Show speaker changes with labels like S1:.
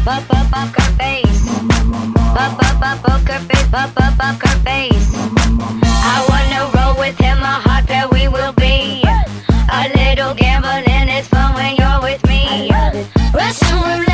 S1: poker face. Poker face. Poker face. I wanna roll with him, a heart that we will be. A little gambling is fun when you're with me. Russian roulette.